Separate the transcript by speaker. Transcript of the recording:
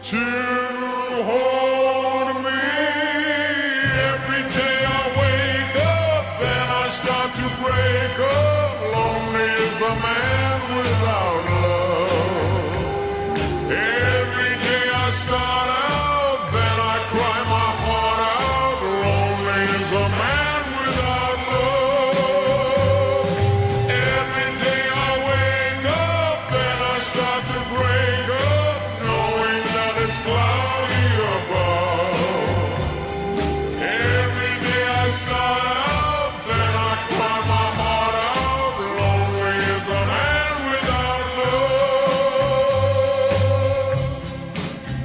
Speaker 1: to hold me. Every day I wake up, then I start to break up. Lonely is a man without love. Every day I start out, then I cry my heart out. Lonely is a man without love. Every day I wake up, then I start to break up, knowing that it's cloudy above. Every day I start